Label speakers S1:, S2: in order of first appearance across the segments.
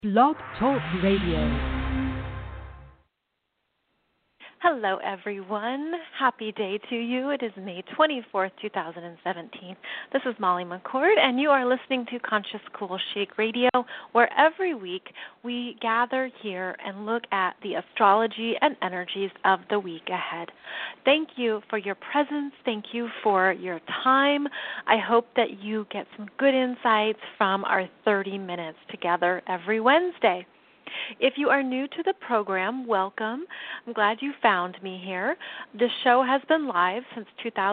S1: Blog Talk Radio.
S2: Hello, everyone. Happy day to you. It is May 24th, 2017. This is Molly McCord, and you are listening to Conscious Cool Chic Radio, where every week we gather here and look at the astrology and energies of the week ahead. Thank you for your presence. Thank you for your time. I hope that you get some good insights from our 30 minutes together every Wednesday. If you are new to the program, welcome. I'm glad you found me here. The show has been live since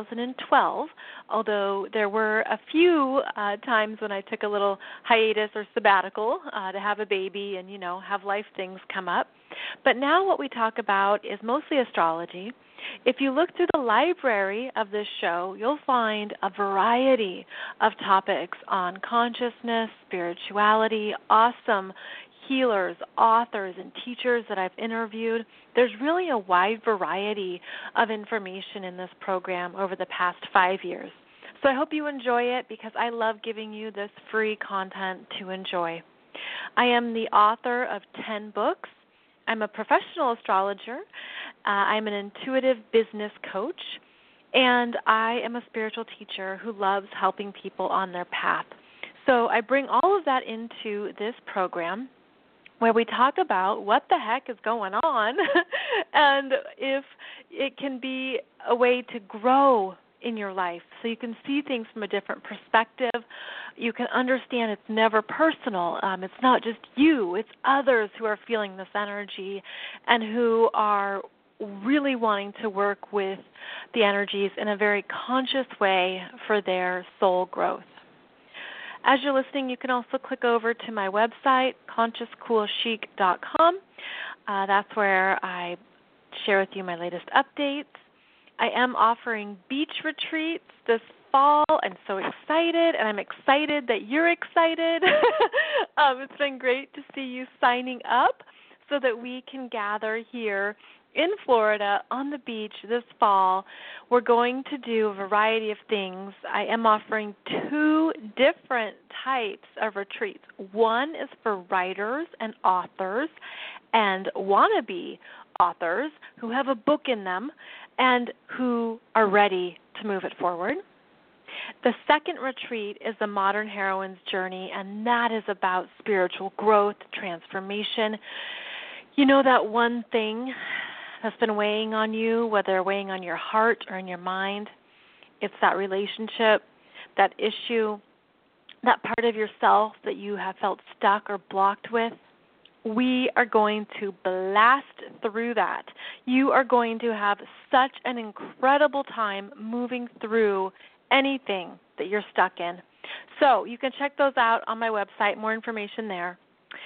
S2: 2012, although there were a few times when I took a little hiatus or sabbatical to have a baby and, have life things come up. But now what we talk about is mostly astrology. If you look through the library of this show, you'll find a variety of topics on consciousness, spirituality, awesome healers, authors, and teachers that I've interviewed. There's really a wide variety of information in this program over the past 5 years. So I hope you enjoy it because I love giving you this free content to enjoy. I am the author of 10 books. I'm a professional astrologer. I'm an intuitive business coach, and I am a spiritual teacher who loves helping people on their path. So I bring all of that into this program, where we talk about what the heck is going on and if it can be a way to grow in your life so you can see things from a different perspective. You can understand it's never personal. It's not just you. It's others who are feeling this energy and who are really wanting to work with the energies in a very conscious way for their soul growth. As you're listening, you can also click over to my website, consciouscoolchic.com. That's where I share with you my latest updates. I am offering beach retreats this fall. I'm so excited, and I'm excited that you're excited. It's been great to see you signing up so that we can gather here in Florida on the beach this fall. We're going to do a variety of things. I am offering 2 different types of retreats. One is for writers and authors and wannabe authors who have a book in them and who are ready to move it forward. The second retreat is the Modern Heroine's Journey, and that is about spiritual growth, transformation. You know that one thing that's been weighing on you, whether weighing on your heart or in your mind? It's that relationship, that issue, that part of yourself that you have felt stuck or blocked with. We are going to blast through that. You are going to have such an incredible time moving through anything that you're stuck in. So you can check those out on my website, more information there.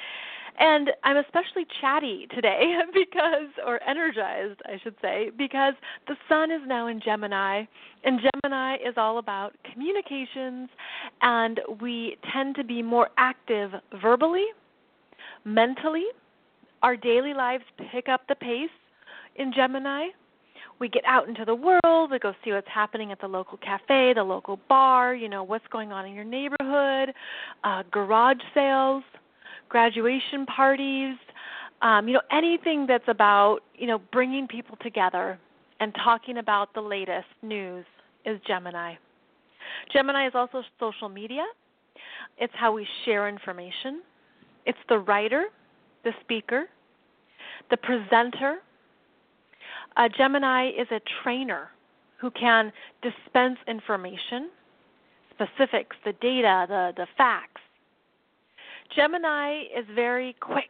S2: And I'm especially chatty today or energized, I should say, because the sun is now in Gemini, and Gemini is all about communications, and we tend to be more active verbally, mentally. Our daily lives pick up the pace in Gemini. We get out into the world, we go see what's happening at the local cafe, the local bar, what's going on in your neighborhood, garage sales, graduation parties, anything that's about, bringing people together and talking about the latest news is Gemini. Gemini is also social media. It's how we share information. It's the writer, the speaker, the presenter. Gemini is a trainer who can dispense information, specifics, the data, the facts. Gemini is very quick,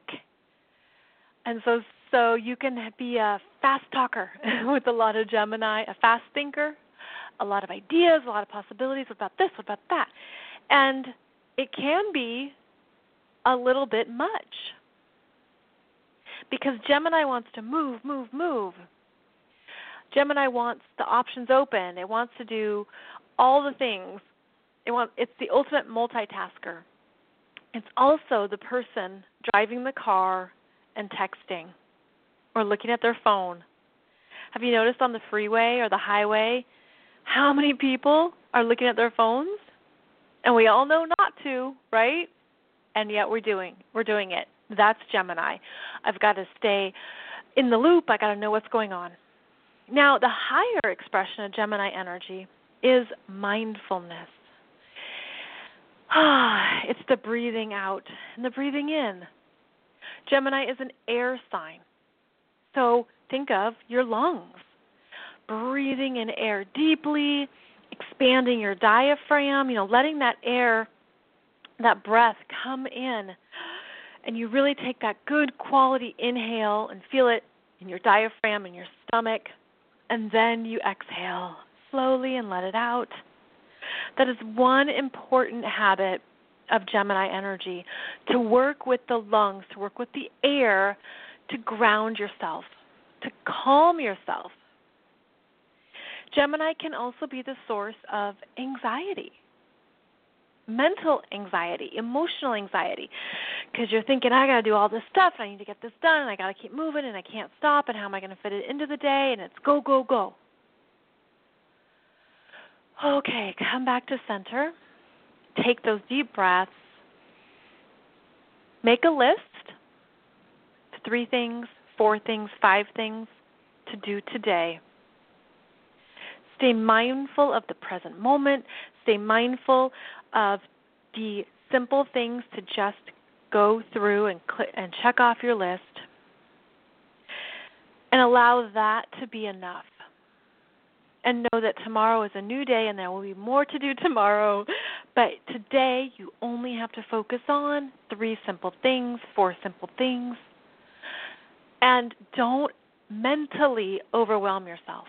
S2: and so you can be a fast talker with a lot of Gemini, a fast thinker, a lot of ideas, a lot of possibilities. What about this? What about that? And it can be a little bit much because Gemini wants to move. Gemini wants the options open. It wants to do all the things. It's the ultimate multitasker. It's also the person driving the car and texting or looking at their phone. Have you noticed on the freeway or the highway how many people are looking at their phones? And we all know not to, right? And yet we're doing it. That's Gemini. I've got to stay in the loop. I got to know what's going on. Now, the higher expression of Gemini energy is mindfulness. It's the breathing out and the breathing in. Gemini is an air sign. So think of your lungs. Breathing in air deeply, expanding your diaphragm, letting that air, that breath come in. And you really take that good quality inhale and feel it in your diaphragm and your stomach. And then you exhale slowly and let it out. That is one important habit of Gemini energy, to work with the lungs, to work with the air, to ground yourself, to calm yourself. Gemini can also be the source of anxiety, mental anxiety, emotional anxiety, because you're thinking, I got to do all this stuff, and I need to get this done, and I got to keep moving, and I can't stop, and how am I going to fit it into the day, and it's go, go, go. Okay, come back to center. Take those deep breaths. Make a list, 3 things, 4 things, 5 things to do today. Stay mindful of the present moment. Stay mindful of the simple things to just go through and check off your list. And allow that to be enough. And know that tomorrow is a new day and there will be more to do tomorrow. But today you only have to focus on 3 simple things, 4 simple things. And don't mentally overwhelm yourself.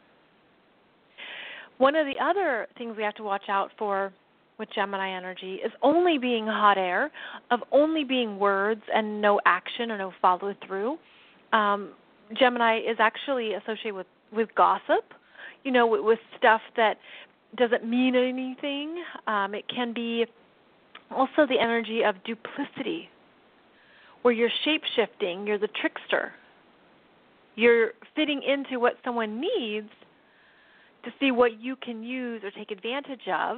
S2: One of the other things we have to watch out for with Gemini energy is only being hot air, of only being words and no action or no follow through. Gemini is actually associated with gossip, with stuff that doesn't mean anything. It can be also the energy of duplicity, where you're shape-shifting, you're the trickster. You're fitting into what someone needs to see what you can use or take advantage of,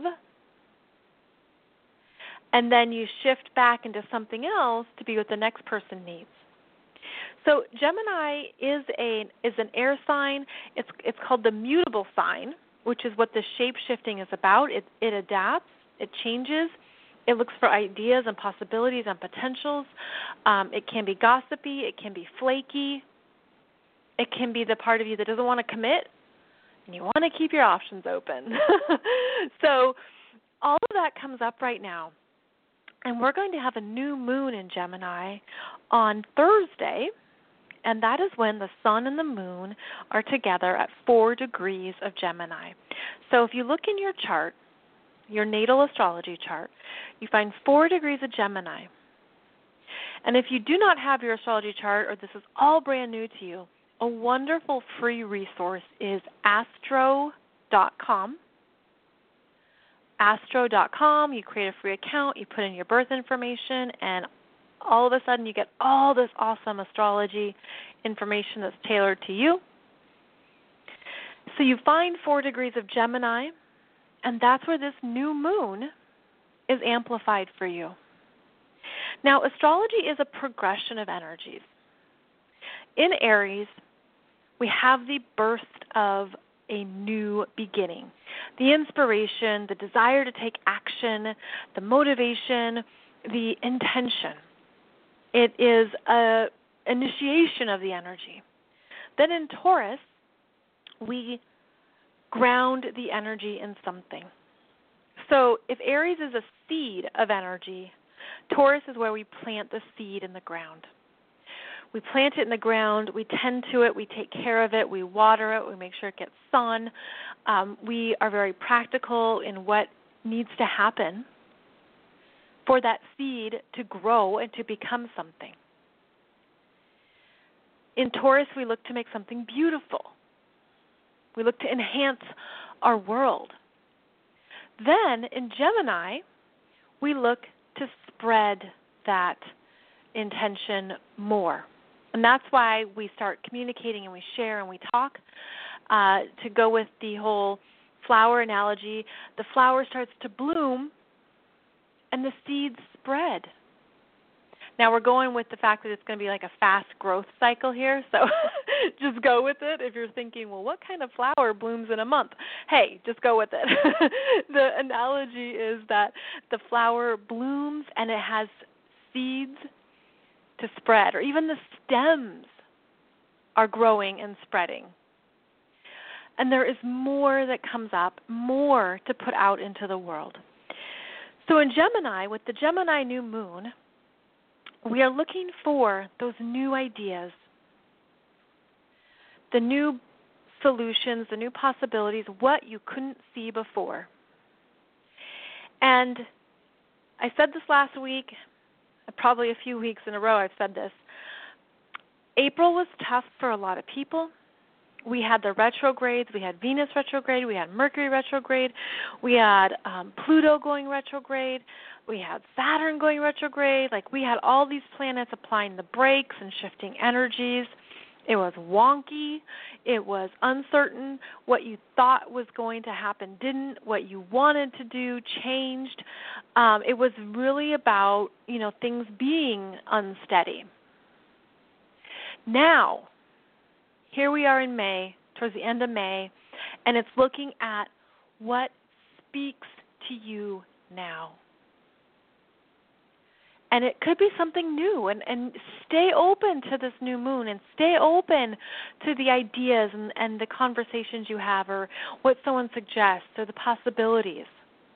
S2: and then you shift back into something else to be what the next person needs. So Gemini is an air sign. It's called the mutable sign, which is what the shape-shifting is about. It adapts, it changes, it looks for ideas and possibilities and potentials. It can be gossipy, it can be flaky, it can be the part of you that doesn't want to commit, and you want to keep your options open. So all of that comes up right now. And we're going to have a new moon in Gemini on Thursday, and that is when the sun and the moon are together at 4 degrees of Gemini. So if you look in your chart, your natal astrology chart, you find 4 degrees of Gemini. And if you do not have your astrology chart, or this is all brand new to you, a wonderful free resource is astro.com. Astro.com, you create a free account, you put in your birth information, and all of a sudden you get all this awesome astrology information that's tailored to you. So you find 4 degrees of Gemini, and that's where this new moon is amplified for you. Now, astrology is a progression of energies. In Aries, we have the burst of a new beginning. The inspiration, the desire to take action, the motivation, the intention. It is an initiation of the energy. Then in Taurus, we ground the energy in something. So if Aries is a seed of energy, Taurus is where we plant the seed in the ground. We plant it in the ground, we tend to it, we take care of it, we water it, we make sure it gets sun. We are very practical in what needs to happen for that seed to grow and to become something. In Taurus, we look to make something beautiful. We look to enhance our world. Then in Gemini, we look to spread that intention more. And that's why we start communicating and we share and we talk. To go with the whole flower analogy, the flower starts to bloom and the seeds spread. Now we're going with the fact that it's going to be like a fast growth cycle here, so just go with it. If you're thinking, well, what kind of flower blooms in a month? Hey, just go with it. The analogy is that the flower blooms and it has seeds to spread, or even the stems are growing and spreading. And there is more that comes up, more to put out into the world. So in Gemini, with the Gemini new moon, we are looking for those new ideas, the new solutions, the new possibilities, what you couldn't see before. And I said this last week, probably a few weeks in a row I've said this. April was tough for a lot of people. We had the retrogrades. We had Venus retrograde. We had Mercury retrograde. We had Pluto going retrograde. We had Saturn going retrograde. Like, we had all these planets applying the brakes and shifting energies. It was wonky. It was uncertain. What you thought was going to happen didn't. What you wanted to do changed. It was really about, things being unsteady. Now, here we are in May, towards the end of May, and it's looking at what speaks to you now. And it could be something new, and stay open to this new moon, and stay open to the ideas and the conversations you have, or what someone suggests, or the possibilities.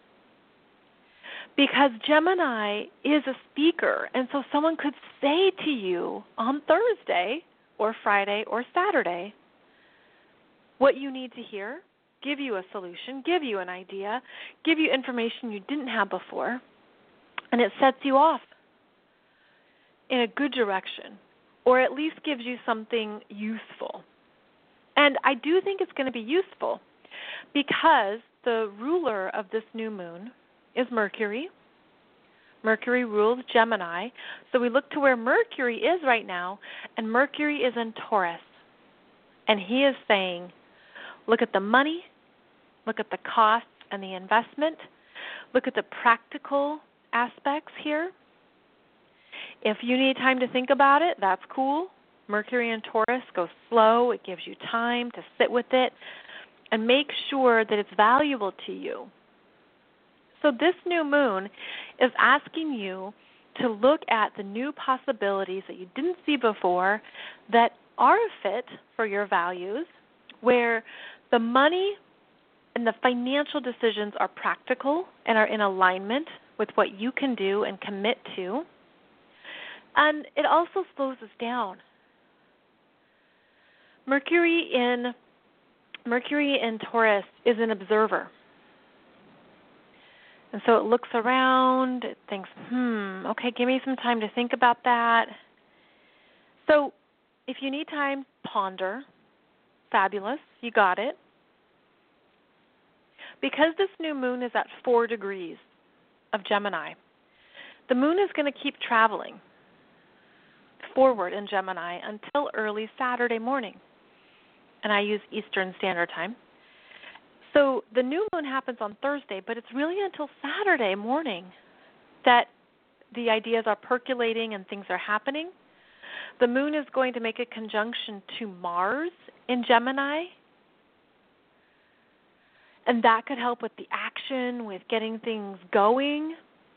S2: Because Gemini is a speaker, and so someone could say to you on Thursday or Friday or Saturday what you need to hear, give you a solution, give you an idea, give you information you didn't have before, and it sets you off in a good direction, or at least gives you something useful. And I do think it's going to be useful because the ruler of this new moon is Mercury. Mercury rules Gemini. So we look to where Mercury is right now, and Mercury is in Taurus. And he is saying, look at the money, look at the costs and the investment, look at the practical aspects here. If you need time to think about it, that's cool. Mercury in Taurus goes slow. It gives you time to sit with it and make sure that it's valuable to you. So this new moon is asking you to look at the new possibilities that you didn't see before that are a fit for your values, where the money and the financial decisions are practical and are in alignment with what you can do and commit to. And it also slows us down. Mercury in Taurus is an observer. And so it looks around, it thinks, okay, give me some time to think about that. So if you need time, ponder. Fabulous, you got it. Because this new moon is at 4 degrees of Gemini, the moon is going to keep traveling forward in Gemini until early Saturday morning. And I use Eastern Standard Time. So the new moon happens on Thursday, but it's really until Saturday morning that the ideas are percolating and things are happening. The moon is going to make a conjunction to Mars in Gemini, and that could help with the action, with getting things going.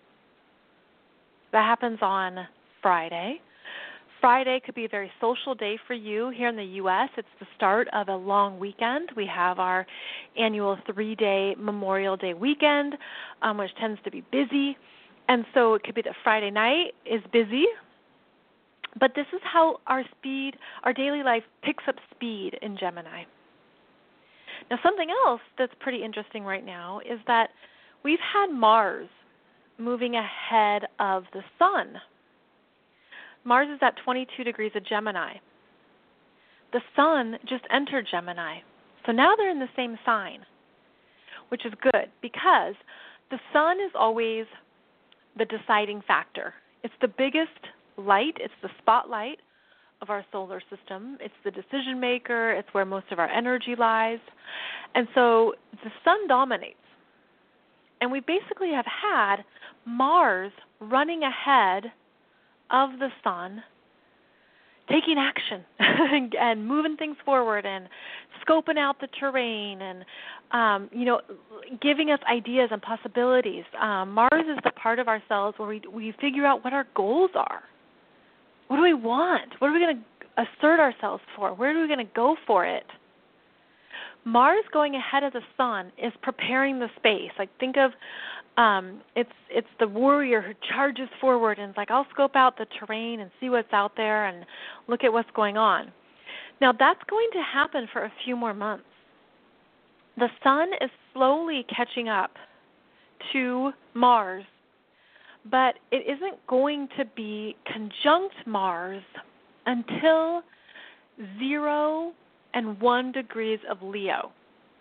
S2: That happens on Friday. Friday could be a very social day for you. Here in the U.S., it's the start of a long weekend. We have our annual 3-day Memorial Day weekend, which tends to be busy. And so it could be that Friday night is busy. But this is how our daily life picks up speed in Gemini. Now, something else that's pretty interesting right now is that we've had Mars moving ahead of the sun. Mars is at 22 degrees of Gemini. The sun just entered Gemini. So now they're in the same sign, which is good because the sun is always the deciding factor. It's the biggest light. It's the spotlight of our solar system. It's the decision maker. It's where most of our energy lies. And so the sun dominates. And we basically have had Mars running ahead of the sun, taking action and moving things forward and scoping out the terrain and, giving us ideas and possibilities. Mars is the part of ourselves where we figure out what our goals are. What do we want? What are we going to assert ourselves for? Where are we going to go for it? Mars going ahead of the sun is preparing the space. Like think of it's the warrior who charges forward and is like, I'll scope out the terrain and see what's out there and look at what's going on. Now that's going to happen for a few more months. The sun is slowly catching up to Mars, but it isn't going to be conjunct Mars until 0 and 1 degrees of Leo.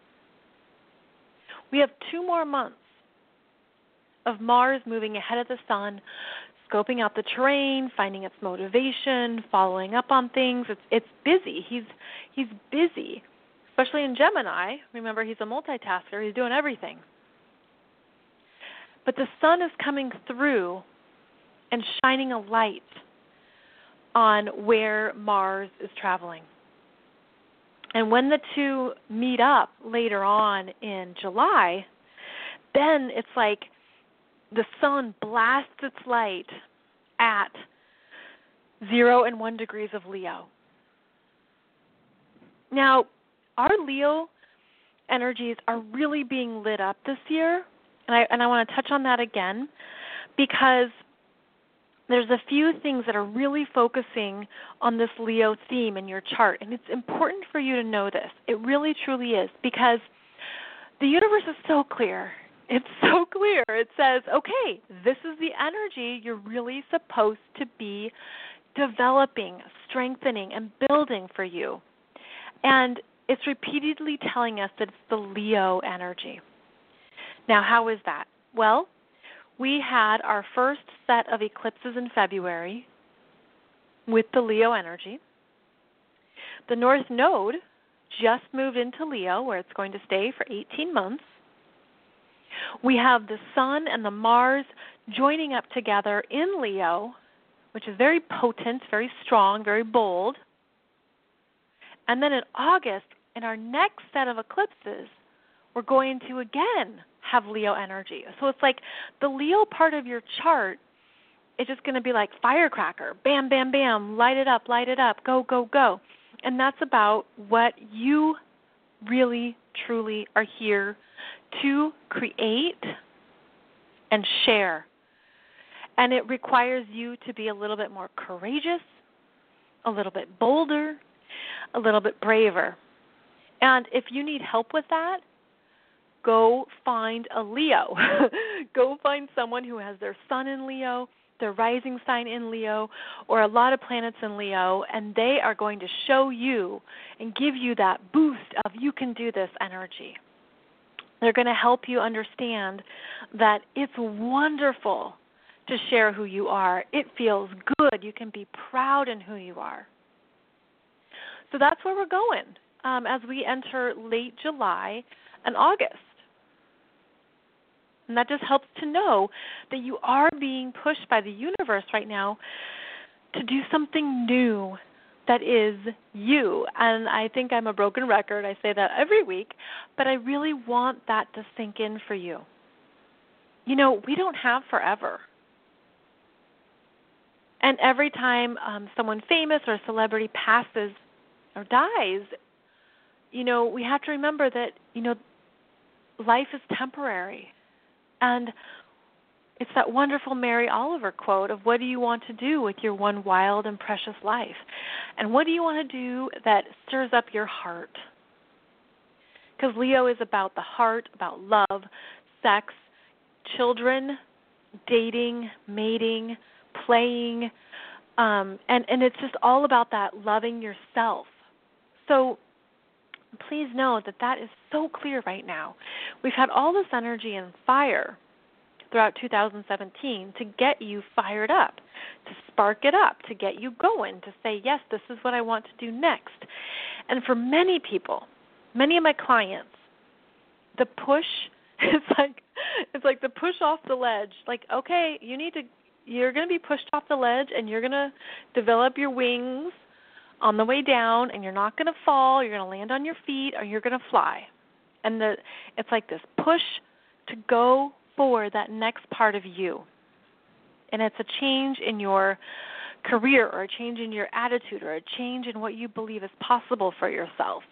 S2: We have 2 more months of Mars moving ahead of the sun, scoping out the terrain, finding its motivation, following up on things. It's busy. He's busy, especially in Gemini. Remember, he's a multitasker. He's doing everything. But the sun is coming through and shining a light on where Mars is traveling. And when the two meet up later on in July, then it's like the sun blasts its light at 0 and 1 degrees of Leo. Now, our Leo energies are really being lit up this year, and I want to touch on that again because there's a few things that are really focusing on this Leo theme in your chart, and it's important for you to know this. It really, truly is, because the universe is so clear. It's so clear. It says, okay, this is the energy you're really supposed to be developing, strengthening, and building for you. And it's repeatedly telling us that it's the Leo energy. Now, how is that? Well, we had our first set of eclipses in February with the Leo energy. The North Node just moved into Leo, where it's going to stay for 18 months. We have the Sun and the Mars joining up together in Leo, which is very potent, very strong, very bold. And then in August, in our next set of eclipses, we're going to again have Leo energy. So it's like the Leo part of your chart is just going to be like firecracker. Bam, bam, bam. Light it up, go, go, go. And that's about what you really, truly are here to create and share. And it requires you to be a little bit more courageous, a little bit bolder, a little bit braver. And if you need help with that, go find a Leo. Go find someone who has their sun in Leo, their rising sign in Leo, or a lot of planets in Leo, and they are going to show you and give you that boost of you can do this energy. They're going to help you understand that it's wonderful to share who you are. It feels good. You can be proud in who you are. So that's where we're going as we enter late July and August. And that just helps to know that you are being pushed by the universe right now to do something new that is you. And I think I'm a broken record. I say that every week, but I really want that to sink in for you. You know, we don't have forever. And every time someone famous or a celebrity passes or dies, you know, we have to remember that, you know, life is temporary. And it's that wonderful Mary Oliver quote of what do you want to do with your one wild and precious life? And what do you want to do that stirs up your heart? Because Leo is about the heart, about love, sex, children, dating, mating, playing, and it's just all about that loving yourself. So please know that that is so clear right now. We've had all this energy and fire throughout 2017 to get you fired up, to spark it up, to get you going, to say, yes, this is what I want to do next. And for many people, many of my clients, the push, it's like the push off the ledge. Like, okay, you need you're going to be pushed off the ledge, and you're going to develop your wings on the way down, and you're not going to fall. You're going to land on your feet, or you're going to fly. And it's like this push to go for that next part of you. And it's a change in your career, or a change in your attitude, or a change in what you believe is possible for yourself.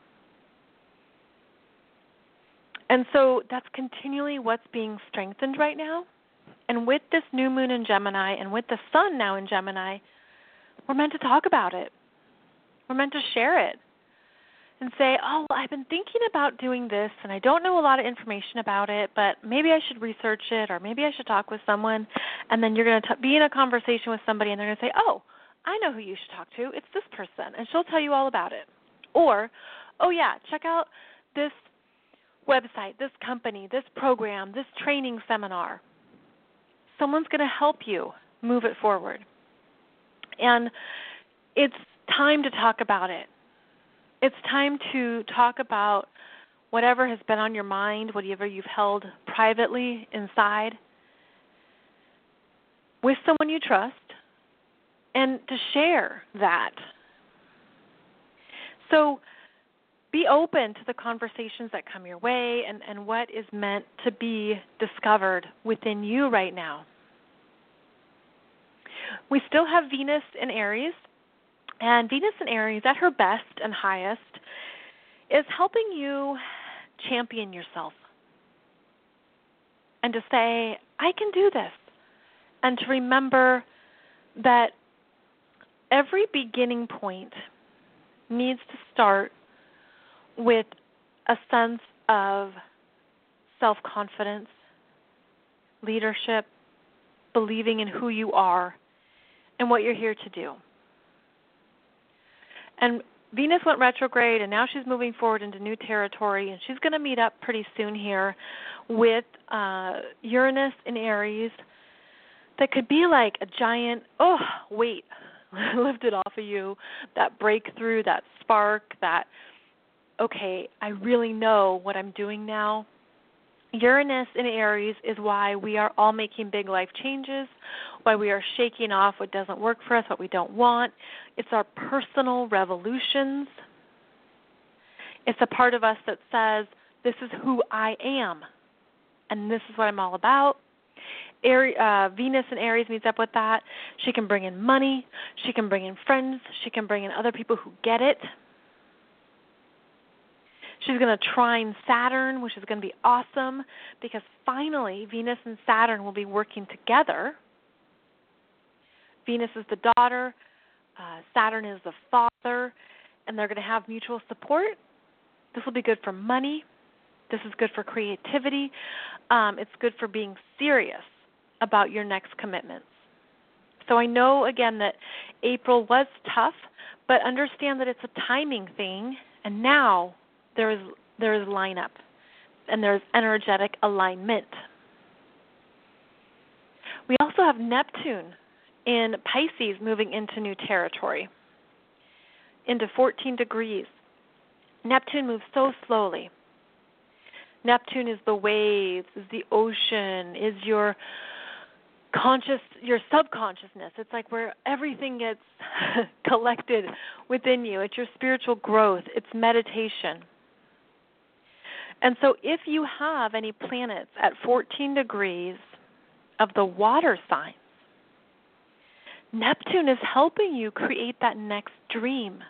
S2: And so that's continually what's being strengthened right now. And with this new moon in Gemini, and with the sun now in Gemini, we're meant to talk about it. We're meant to share it and say, oh, I've been thinking about doing this, and I don't know a lot of information about it, but maybe I should research it, or maybe I should talk with someone. And then you're going to be in a conversation with somebody, and they're going to say, oh, I know who you should talk to. It's this person, and she'll tell you all about it. Or, oh, yeah, check out this website, this company, this program, this training seminar. Someone's going to help you move it forward. And it's time to talk about it. It's time to talk about whatever has been on your mind, whatever you've held privately inside, with someone you trust, and to share that. So be open to the conversations that come your way, and what is meant to be discovered within you right now. We still have Venus in Aries, and Venus in Aries, at her best and highest, is helping you champion yourself and to say, I can do this, and to remember that every beginning point needs to start with a sense of self-confidence, leadership, believing in who you are and what you're here to do. And Venus went retrograde, and now she's moving forward into new territory, and she's going to meet up pretty soon here with Uranus in Aries. That could be like a giant, weight lifted off of you, that breakthrough, that spark, that, okay, I really know what I'm doing now. Uranus in Aries is why we are all making big life changes, why we are shaking off what doesn't work for us, what we don't want. It's our personal revolutions. It's a part of us that says, this is who I am, and this is what I'm all about. Venus in Aries meets up with that. She can bring in money. She can bring in friends. She can bring in other people who get it. She's going to trine Saturn, which is going to be awesome, because finally Venus and Saturn will be working together. Venus is the daughter, Saturn is the father, and they're going to have mutual support. This will be good for money. This is good for creativity. It's good for being serious about your next commitments. So I know, again, that April was tough, but understand that it's a timing thing, and now there is lineup, and there's energetic alignment. We also have Neptune in Pisces moving into new territory, into 14 degrees. Neptune moves so slowly. Neptune is the waves, is the ocean, is your subconsciousness. It's like where everything gets collected within you. It's your spiritual growth. It's meditation. And so if you have any planets at 14 degrees of the water signs, Neptune is helping you create that next dream,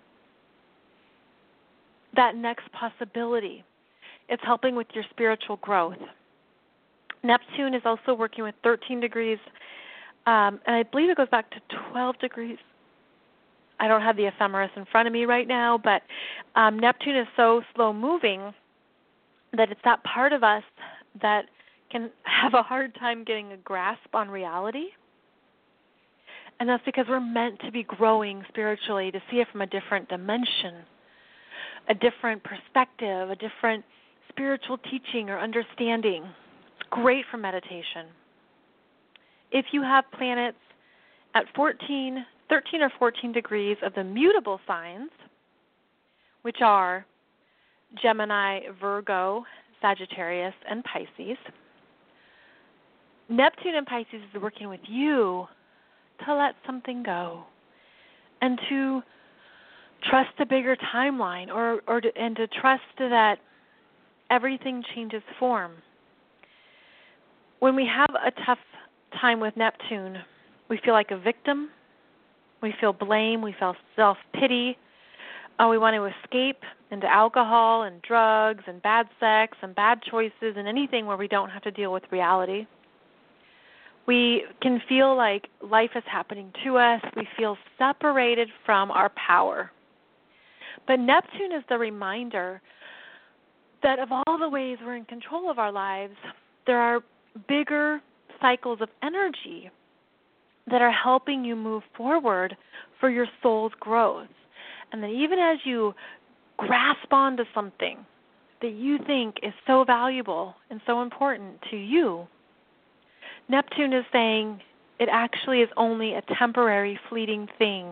S2: that next possibility. It's helping with your spiritual growth. Neptune is also working with 13 degrees, and I believe it goes back to 12 degrees. I don't have the ephemeris in front of me right now, but Neptune is so slow-moving that it's that part of us that can have a hard time getting a grasp on reality. And that's because we're meant to be growing spiritually, to see it from a different dimension, a different perspective, a different spiritual teaching or understanding. It's great for meditation. If you have planets at 13 or 14 degrees of the mutable signs, which are Gemini, Virgo, Sagittarius, and Pisces, Neptune in Pisces is working with you to let something go and to trust a bigger timeline and to trust that everything changes form. When we have a tough time with Neptune, we feel like a victim. We feel blame. We feel self-pity. We want to escape into alcohol and drugs and bad sex and bad choices and anything where we don't have to deal with reality. We can feel like life is happening to us. We feel separated from our power. But Neptune is the reminder that of all the ways we're in control of our lives, there are bigger cycles of energy that are helping you move forward for your soul's growth. And that even as you grasp onto something that you think is so valuable and so important to you, Neptune is saying it actually is only a temporary, fleeting thing.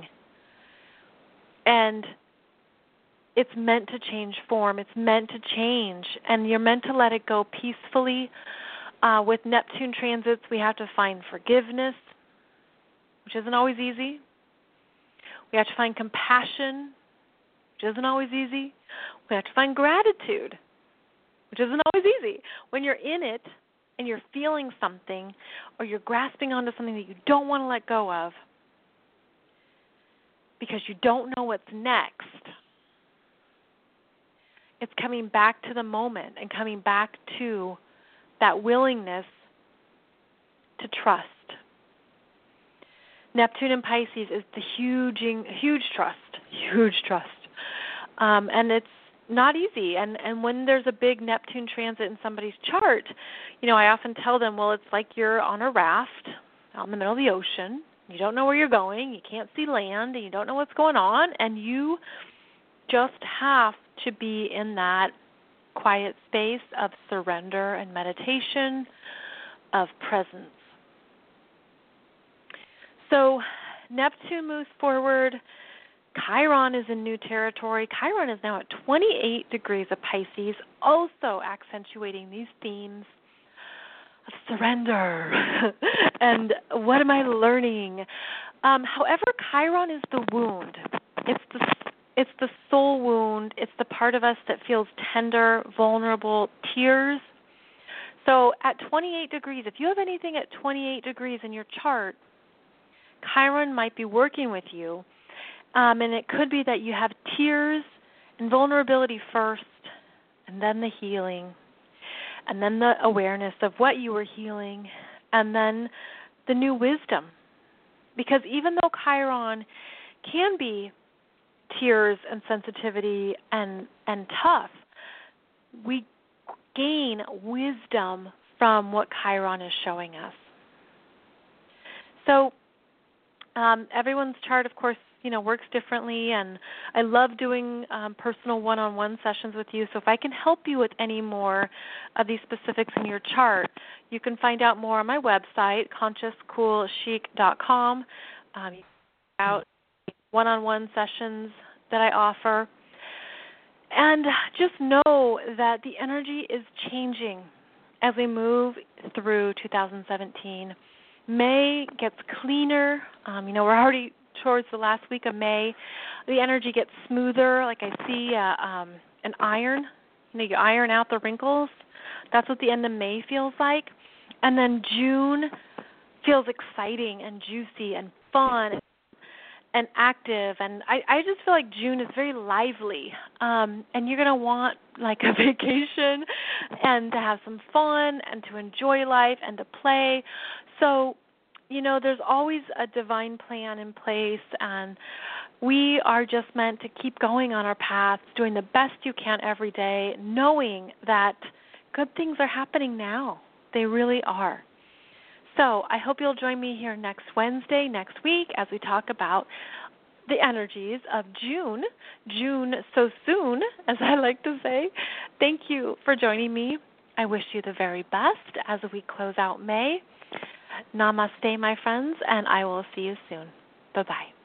S2: And it's meant to change form. It's meant to change. And you're meant to let it go peacefully. With Neptune transits, we have to find forgiveness, which isn't always easy. We have to find compassion, which isn't always easy. We have to find gratitude, which isn't always easy. When you're in it and you're feeling something or you're grasping onto something that you don't want to let go of because you don't know what's next, it's coming back to the moment and coming back to that willingness to trust. Neptune in Pisces is the huge trust. And it's not easy. And when there's a big Neptune transit in somebody's chart, I often tell them, well, it's like you're on a raft out in the middle of the ocean. You don't know where you're going. You can't see land, and you don't know what's going on. And you just have to be in that quiet space of surrender and meditation, of presence. So Neptune moves forward. Chiron is in new territory. Chiron is now at 28 degrees of Pisces, also accentuating these themes of surrender and what am I learning. However, Chiron is the wound. It's the soul wound. It's the part of us that feels tender, vulnerable, tears. So at 28 degrees, if you have anything at 28 degrees in your chart, Chiron might be working with you. And it could be that you have tears and vulnerability first, and then the healing, and then the awareness of what you were healing, and then the new wisdom. Because even though Chiron can be tears and sensitivity and tough, we gain wisdom from what Chiron is showing us. So everyone's chart, of course, works differently, and I love doing personal one-on-one sessions with you. So if I can help you with any more of these specifics in your chart, you can find out more on my website, consciouscoolchic.com. You can find out one-on-one sessions that I offer. And just know that the energy is changing as we move through 2017. May gets cleaner. We're already towards the last week of May. The energy gets smoother. Like I see an iron. You iron out the wrinkles. That's what the end of May feels like. And then June feels exciting and juicy and fun and active. And I just feel like June is very lively. And you're going to want like a vacation and to have some fun and to enjoy life and to play. So, there's always a divine plan in place, and we are just meant to keep going on our path, doing the best you can every day, knowing that good things are happening now. They really are. So I hope you'll join me here next Wednesday, next week, as we talk about the energies of June so soon, as I like to say. Thank you for joining me. I wish you the very best as we close out May. Namaste, my friends, and I will see you soon. Bye-bye.